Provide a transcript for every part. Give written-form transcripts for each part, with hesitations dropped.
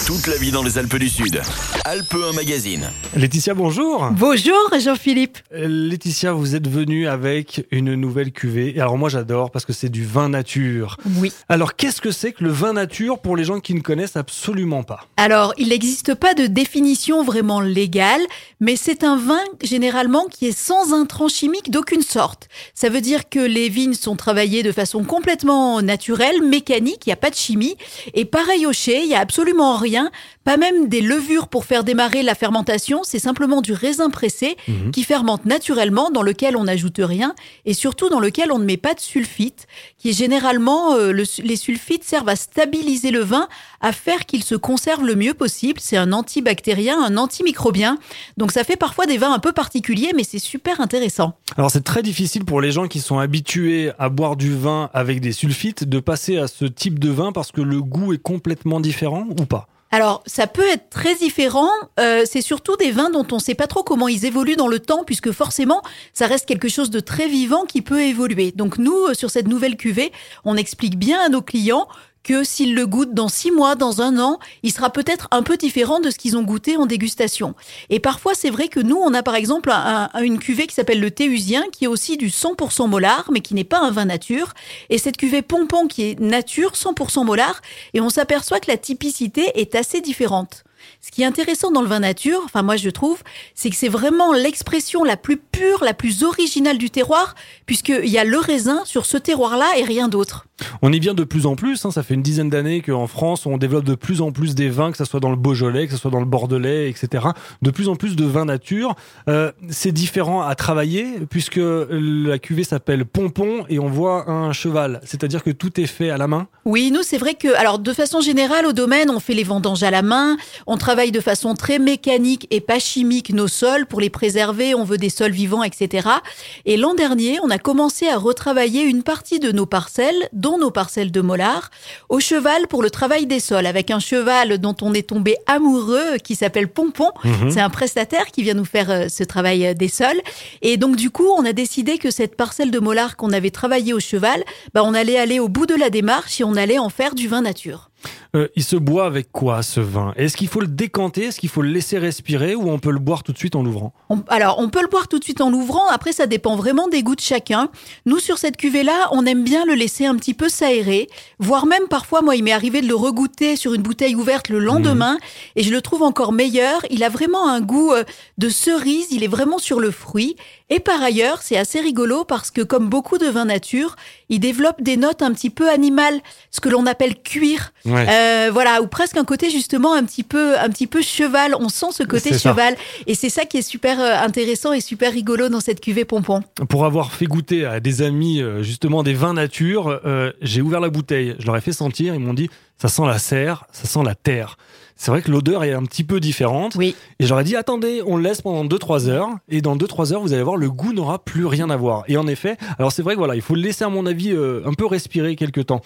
Toute la vie dans les Alpes du Sud. Alpes 1 Magazine. Laetitia, bonjour. Bonjour Jean-Philippe. Laetitia, vous êtes venue avec une nouvelle cuvée. Et alors moi j'adore parce que c'est du vin nature. Oui. Alors qu'est-ce que c'est que le vin nature pour les gens qui ne connaissent absolument pas? Alors, il n'existe pas de définition vraiment légale, mais c'est un vin généralement qui est sans intrants chimiques d'aucune sorte. Ça veut dire que les vignes sont travaillées de façon complètement naturelle, mécanique, il n'y a pas de chimie. Et pareil au chai, il n'y a absolument rien, pas même des levures pour faire démarrer la fermentation, c'est simplement du raisin pressé qui fermente naturellement, dans lequel on n'ajoute rien et surtout dans lequel on ne met pas de sulfite, qui est généralement, les sulfites servent à stabiliser le vin, à faire qu'il se conserve le mieux possible. C'est un antibactérien, un antimicrobien. Donc ça fait parfois des vins un peu particuliers, mais c'est super intéressant. Alors c'est très difficile pour les gens qui sont habitués à boire du vin avec des sulfites de passer à ce type de vin parce que le goût est complètement différent ou pas? Alors, ça peut être très différent. C'est surtout des vins dont on ne sait pas trop comment ils évoluent dans le temps, puisque forcément, ça reste quelque chose de très vivant qui peut évoluer. Donc nous, sur cette nouvelle cuvée, on explique bien à nos clients que s'ils le goûtent dans 6 mois, dans 1 an, il sera peut-être un peu différent de ce qu'ils ont goûté en dégustation. Et parfois, c'est vrai que nous, on a par exemple une cuvée qui s'appelle le Théusien, qui est aussi du 100% molar, mais qui n'est pas un vin nature. Et cette cuvée Pompon, qui est nature, 100% molar, et on s'aperçoit que la typicité est assez différente. Ce qui est intéressant dans le vin nature, enfin moi je trouve, c'est que c'est vraiment l'expression la plus pure, la plus originale du terroir, puisqu'il y a le raisin sur ce terroir-là et rien d'autre. On y vient de plus en plus, ça fait une dizaine d'années qu'en France, on développe de plus en plus des vins, que ce soit dans le Beaujolais, que ce soit dans le Bordelais, etc. De plus en plus de vins nature. C'est différent à travailler, puisque la cuvée s'appelle Pompon et on voit un cheval. C'est-à-dire que tout est fait à la main. Oui, nous c'est vrai que, alors de façon générale au domaine, on fait les vendanges à la main, on travaille de façon très mécanique et pas chimique nos sols pour les préserver, on veut des sols vivants, etc. Et l'an dernier, on a commencé à retravailler une partie de nos parcelles, dont nos parcelles de molar, au cheval pour le travail des sols, avec un cheval dont on est tombé amoureux, qui s'appelle Pompon. C'est un prestataire qui vient nous faire ce travail des sols. Et donc du coup, on a décidé que cette parcelle de molar qu'on avait travaillée au cheval, on allait aller au bout de la démarche et on allait en faire du vin nature. Il se boit avec quoi ce vin? Est-ce qu'il faut le décanter? Est-ce qu'il faut le laisser respirer ou on peut le boire tout de suite en l'ouvrant? Alors, on peut le boire tout de suite en l'ouvrant. Après, ça dépend vraiment des goûts de chacun. Nous, sur cette cuvée-là, on aime bien le laisser un petit peu s'aérer. Voire même, parfois, moi, il m'est arrivé de le regoûter sur une bouteille ouverte le lendemain. Et je le trouve encore meilleur. Il a vraiment un goût de cerise. Il est vraiment sur le fruit. Et par ailleurs, c'est assez rigolo parce que, comme beaucoup de vins nature, il développe des notes un petit peu animales. Ce que l'on appelle cuir. Voilà, ou presque un côté justement un petit peu cheval. On sent ce côté cheval. Et c'est ça qui est super intéressant et super rigolo dans cette cuvée Pompon. Pour avoir fait goûter à des amis justement des vins nature, j'ai ouvert la bouteille, je leur ai fait sentir, ils m'ont dit ça sent la serre, ça sent la terre. C'est vrai que l'odeur est un petit peu différente. Oui. Et je leur ai dit attendez, on le laisse pendant 2-3 heures et dans 2-3 heures vous allez voir le goût n'aura plus rien à voir. Et en effet, alors c'est vrai que voilà, il faut le laisser à mon avis un peu respirer quelque temps.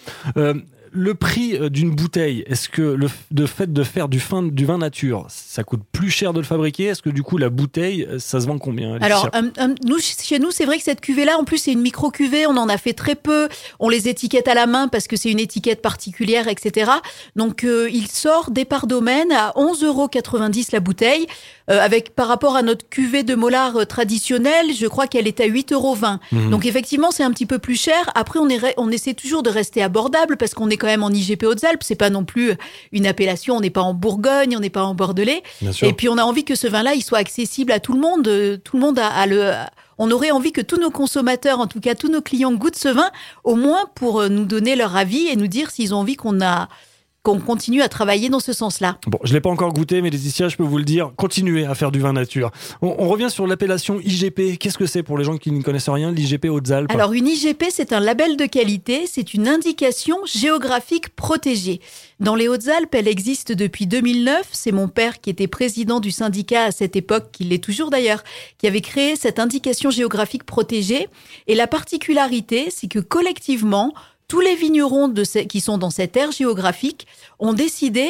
Le prix d'une bouteille, est-ce que le fait de faire du vin nature, ça coûte plus cher de le fabriquer? Est-ce que du coup la bouteille, ça se vend combien, Laetitia? Alors, chez nous, c'est vrai que cette cuvée-là, en plus, c'est une micro-cuvée, on en a fait très peu, on les étiquette à la main parce que c'est une étiquette particulière, etc. Donc, il sort des par domaine à 11,90 € la bouteille. Par rapport à notre cuvée de molar traditionnelle, je crois qu'elle est à 8,20 €. Donc effectivement, c'est un petit peu plus cher. Après, on essaie toujours de rester abordable parce qu'on est quand même en IGP Hautes-Alpes. C'est pas non plus une appellation. On n'est pas en Bourgogne, on n'est pas en Bordelais. Et puis on a envie que ce vin-là, il soit accessible à tout le monde. Tout le monde on aurait envie que tous nos consommateurs, en tout cas tous nos clients, goûtent ce vin, au moins pour nous donner leur avis et nous dire s'ils ont envie qu'on continue à travailler dans ce sens-là. Bon, je ne l'ai pas encore goûté, mais Laetitia, je peux vous le dire, continuez à faire du vin nature. On revient sur l'appellation IGP. Qu'est-ce que c'est pour les gens qui ne connaissent rien, l'IGP Hautes-Alpes? Alors, une IGP, c'est un label de qualité, c'est une indication géographique protégée. Dans les Hautes-Alpes, elle existe depuis 2009. C'est mon père qui était président du syndicat à cette époque, qui l'est toujours d'ailleurs, qui avait créé cette indication géographique protégée. Et la particularité, c'est que collectivement, tous les vignerons qui sont dans cette aire géographique ont décidé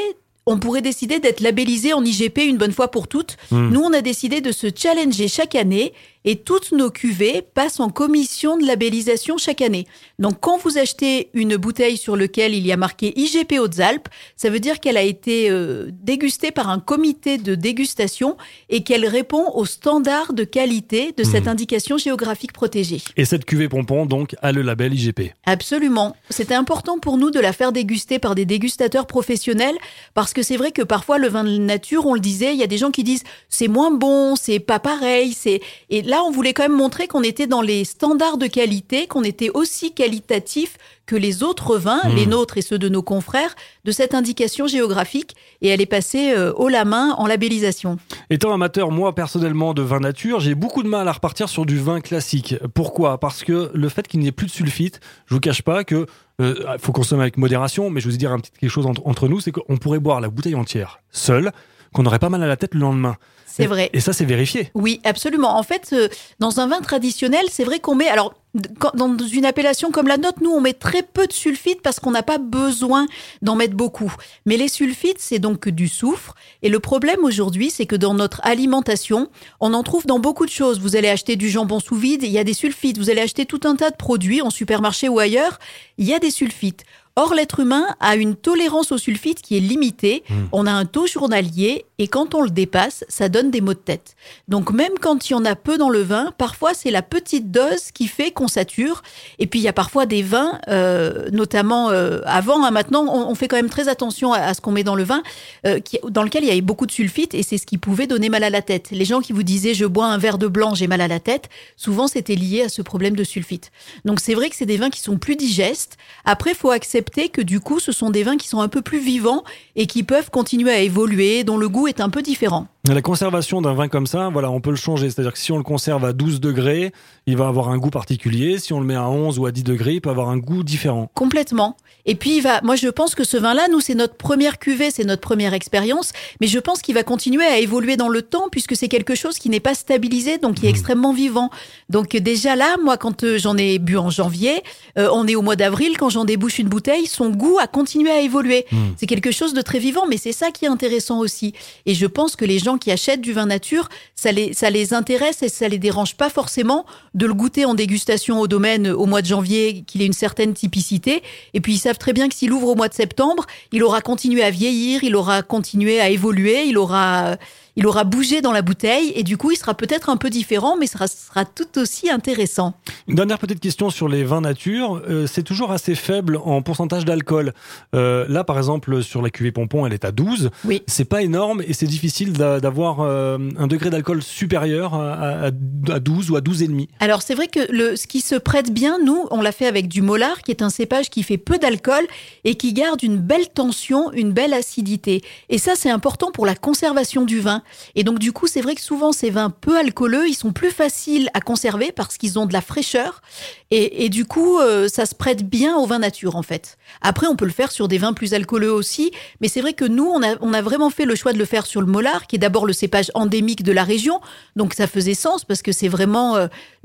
on pourrait décider d'être labellisé en IGP une bonne fois pour toutes. Nous, on a décidé de se challenger chaque année et toutes nos cuvées passent en commission de labellisation chaque année. Donc, quand vous achetez une bouteille sur laquelle il y a marqué IGP Hautes-Alpes, ça veut dire qu'elle a été dégustée par un comité de dégustation et qu'elle répond aux standards de qualité de cette indication géographique protégée. Et cette cuvée Pompon, donc, a le label IGP. Absolument. C'était important pour nous de la faire déguster par des dégustateurs professionnels parce que c'est vrai que parfois, le vin de nature, on le disait, il y a des gens qui disent « c'est moins bon, c'est pas pareil ». Et là, on voulait quand même montrer qu'on était dans les standards de qualité, qu'on était aussi qualitatif que les autres vins, les nôtres et ceux de nos confrères, de cette indication géographique. Et elle est passée haut la main en labellisation. Étant amateur, moi, personnellement, de vin nature, j'ai beaucoup de mal à repartir sur du vin classique. Pourquoi ? Parce que le fait qu'il n'y ait plus de sulfite, je vous cache pas que faut consommer avec modération, mais je vais vous dire quelque chose entre nous, c'est qu'on pourrait boire la bouteille entière seule, qu'on n'aurait pas mal à la tête le lendemain. C'est vrai. Et ça, c'est vérifié. Oui, absolument. En fait, dans un vin traditionnel, c'est vrai qu'on met... Alors, dans une appellation comme la nôtre, nous, on met très peu de sulfite parce qu'on n'a pas besoin d'en mettre beaucoup. Mais les sulfites, c'est donc du soufre. Et le problème aujourd'hui, c'est que dans notre alimentation, on en trouve dans beaucoup de choses. Vous allez acheter du jambon sous vide, il y a des sulfites. Vous allez acheter tout un tas de produits en supermarché ou ailleurs, il y a des sulfites. Or, l'être humain a une tolérance au sulfite qui est limitée. On a un taux journalier et quand on le dépasse, ça donne des maux de tête. Donc, même quand il y en a peu dans le vin, parfois, c'est la petite dose qui fait qu'on sature. Et puis, il y a parfois des vins, notamment avant, maintenant, on fait quand même très attention à ce qu'on met dans le vin, dans lequel il y avait beaucoup de sulfite et c'est ce qui pouvait donner mal à la tête. Les gens qui vous disaient « je bois un verre de blanc, j'ai mal à la tête », souvent, c'était lié à ce problème de sulfite. Donc, c'est vrai que c'est des vins qui sont plus digestes. Après, il faut accepter que du coup, ce sont des vins qui sont un peu plus vivants et qui peuvent continuer à évoluer, dont le goût est un peu différent. La conservation d'un vin comme ça, voilà, on peut le changer. C'est-à-dire que si on le conserve à 12 degrés, il va avoir un goût particulier. Si on le met à 11 ou à 10 degrés, il peut avoir un goût différent. Complètement. Et puis, moi, je pense que ce vin-là, nous, c'est notre première cuvée, c'est notre première expérience. Mais je pense qu'il va continuer à évoluer dans le temps puisque c'est quelque chose qui n'est pas stabilisé, donc qui est extrêmement vivant. Donc, déjà là, moi, quand j'en ai bu en janvier, on est au mois d'avril, quand j'en débouche une bouteille, son goût a continué à évoluer. C'est quelque chose de très vivant, mais c'est ça qui est intéressant aussi. Et je pense que les gens qui achètent du vin nature, ça les intéresse et ça les dérange pas forcément de le goûter en dégustation au domaine au mois de janvier, qu'il ait une certaine typicité. Et puis, ils savent très bien que s'il ouvre au mois de septembre, il aura continué à vieillir, il aura continué à évoluer, il aura bougé dans la bouteille et du coup, il sera peut-être un peu différent, mais sera tout aussi intéressant. Une dernière petite question sur les vins nature. C'est toujours assez faible en pourcentage d'alcool. Là, par exemple, sur la cuvée Pompon, elle est à 12. Oui. C'est pas énorme et c'est difficile d'avoir un degré d'alcool supérieur à 12 ou à 12,5. Alors, c'est vrai que ce qui se prête bien, nous, on l'a fait avec du Mollard, qui est un cépage qui fait peu d'alcool et qui garde une belle tension, une belle acidité. Et ça, c'est important pour la conservation du vin. Et donc, du coup, c'est vrai que souvent, ces vins peu alcooleux, ils sont plus faciles à conserver parce qu'ils ont de la fraîcheur. Et du coup, ça se prête bien au vin nature, en fait. Après, on peut le faire sur des vins plus alcooleux aussi. Mais c'est vrai que nous, on a vraiment fait le choix de le faire sur le Mollard, qui est d'abord le cépage endémique de la région. Donc, ça faisait sens parce que c'est vraiment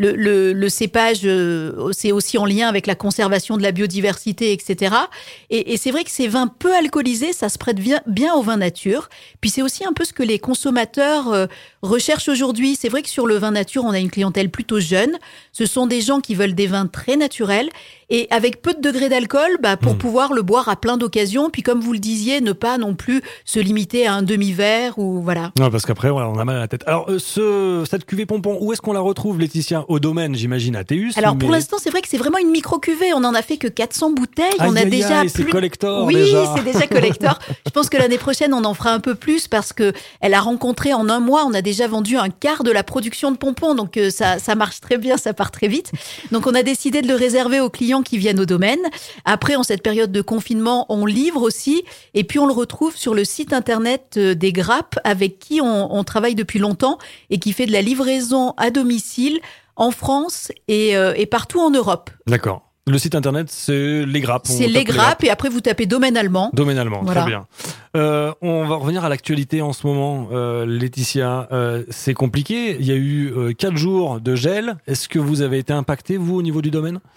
le cépage, c'est aussi en lien avec la conservation de la biodiversité, etc. Et c'est vrai que ces vins peu alcoolisés, ça se prête bien au vin nature. Puis c'est aussi un peu ce que les consommateurs recherchent aujourd'hui. C'est vrai que sur le vin nature, on a une clientèle plutôt jeune. Ce sont des gens qui veulent des vins très naturels et avec peu de degrés d'alcool, pour pouvoir le boire à plein d'occasions. Puis comme vous le disiez, ne pas non plus se limiter à un demi-verre ou voilà. Non, parce qu'après, voilà, on a mal à la tête. Alors, cette cuvée Pompon, où est-ce qu'on la retrouve, Laetitia ? Au domaine, j'imagine, à Théus. Alors, pour l'instant, c'est vrai que c'est vraiment une micro-cuvée. On en a fait que 400 bouteilles. On a déjà c'est collector, oui, déjà. c'est déjà collector. Je pense que l'année prochaine, on en fera un peu plus parce que elle a rencontré en un mois, on a déjà vendu un quart de la production de Pompon. Donc, ça marche très bien, ça part très vite. Donc, on a décidé de le réserver aux clients qui viennent au domaine. Après, en cette période de confinement, on livre aussi. Et puis, on le retrouve sur le site internet des Grappes avec qui on travaille depuis longtemps et qui fait de la livraison à domicile en France et partout en Europe. D'accord. Le site internet, c'est Les Grappes. C'est Les Grappes et après vous tapez domaine allemand. Domaine allemand, voilà. Très bien. On va revenir à l'actualité en ce moment, Laetitia. C'est compliqué. Il y a eu 4 jours de gel. Est-ce que vous avez été impacté, vous, au niveau du domaine ? Alors,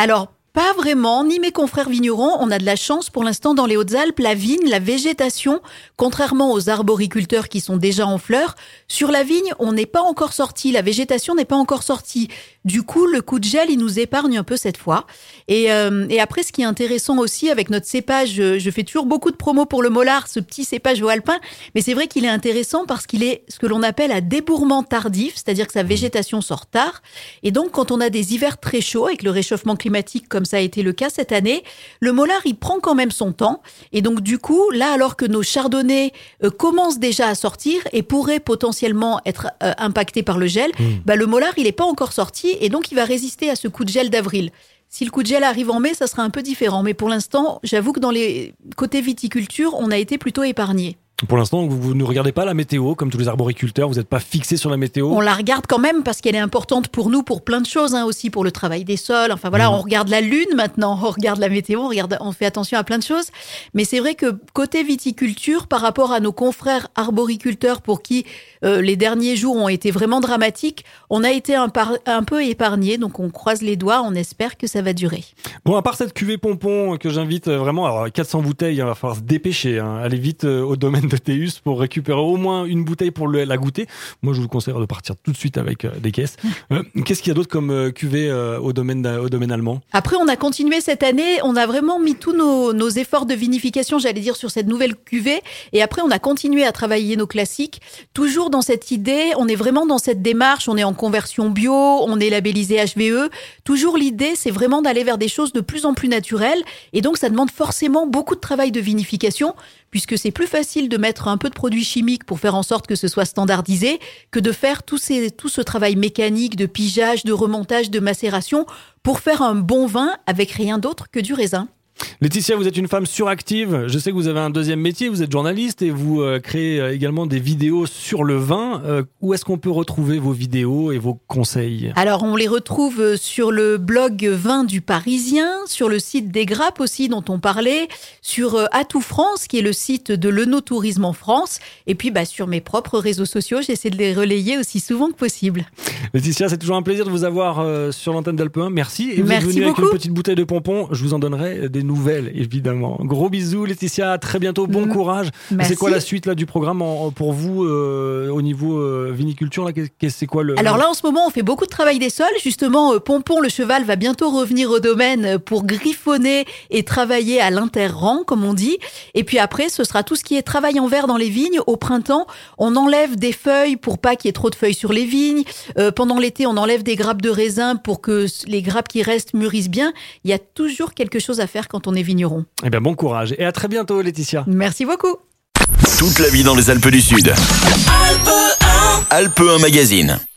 Pas vraiment, ni mes confrères vignerons. On a de la chance pour l'instant dans les Hautes-Alpes, la vigne, la végétation, contrairement aux arboriculteurs qui sont déjà en fleurs, sur la vigne, on n'est pas encore sorti, la végétation n'est pas encore sortie. Du coup, le coup de gel, il nous épargne un peu cette fois. Et après, ce qui est intéressant aussi avec notre cépage, je fais toujours beaucoup de promos pour le Mollard, ce petit cépage haut-alpin, mais c'est vrai qu'il est intéressant parce qu'il est ce que l'on appelle à débourrement tardif, c'est-à-dire que sa végétation sort tard. Et donc, quand on a des hivers très chauds, avec le réchauffement climatique comme ça a été le cas cette année, le Mollard, il prend quand même son temps. Et donc, du coup, là, alors que nos chardonnays commencent déjà à sortir et pourraient potentiellement être impactés par le gel, le Mollard, il n'est pas encore sorti et donc il va résister à ce coup de gel d'avril. Si le coup de gel arrive en mai, ça sera un peu différent. Mais pour l'instant, j'avoue que dans les côtés viticulture, on a été plutôt épargnés. Pour l'instant, vous ne regardez pas la météo, comme tous les arboriculteurs, vous n'êtes pas fixé sur la météo. On la regarde quand même parce qu'elle est importante pour nous, pour plein de choses, aussi pour le travail des sols. Enfin voilà, on regarde la lune maintenant, on regarde la météo, on fait attention à plein de choses. Mais c'est vrai que côté viticulture, par rapport à nos confrères arboriculteurs pour qui les derniers jours ont été vraiment dramatiques, on a été un peu épargnés. Donc on croise les doigts, on espère que ça va durer. Bon, à part cette cuvée pompon que j'invite vraiment, alors 400 bouteilles, il va falloir se dépêcher, aller vite au domaine de Théus pour récupérer au moins une bouteille pour la goûter. Moi, je vous conseille de partir tout de suite avec des caisses. Qu'est-ce qu'il y a d'autre comme cuvée au domaine allemand ? Après, on a continué cette année. On a vraiment mis tous nos efforts de vinification, j'allais dire, sur cette nouvelle cuvée. Et après, on a continué à travailler nos classiques. Toujours dans cette idée, on est vraiment dans cette démarche. On est en conversion bio, on est labellisé HVE. Toujours l'idée, c'est vraiment d'aller vers des choses de plus en plus naturelles. Et donc, ça demande forcément beaucoup de travail de vinification, puisque c'est plus facile de mettre un peu de produits chimiques pour faire en sorte que ce soit standardisé que de faire tout ce travail mécanique de pigeage, de remontage, de macération pour faire un bon vin avec rien d'autre que du raisin. Laetitia, vous êtes une femme suractive. Je sais que vous avez un deuxième métier, vous êtes journaliste et vous créez également des vidéos sur le vin. Où est-ce qu'on peut retrouver vos vidéos et vos conseils ? Alors, on les retrouve sur le blog Vin du Parisien, sur le site des Grappes aussi dont on parlait, sur Atout France qui est le site de l'œnotourisme en France, et puis sur mes propres réseaux sociaux, j'essaie de les relayer aussi souvent que possible. Laetitia, c'est toujours un plaisir de vous avoir sur l'antenne d'Alpe 1. Merci. Et vous êtes venue avec une petite bouteille de pompon. Je vous en donnerai des nouvelles, évidemment. Gros bisous, Laetitia. À très bientôt. Bon courage. Merci. C'est quoi la suite là, du programme pour vous au niveau viniculture là, c'est quoi le... Alors là, en ce moment, on fait beaucoup de travail des sols. Justement, Pompon, le cheval, va bientôt revenir au domaine pour griffonner et travailler à l'interrang, comme on dit. Et puis après, ce sera tout ce qui est travail en verre dans les vignes. Au printemps, on enlève des feuilles pour pas qu'il y ait trop de feuilles sur les vignes. Pendant l'été, on enlève des grappes de raisin pour que les grappes qui restent mûrissent bien. Il y a toujours quelque chose à faire quand on est vigneron. Eh bien, bon courage. Et à très bientôt, Laetitia. Merci beaucoup. Toute la vie dans les Alpes du Sud. Alpe 1 Magazine.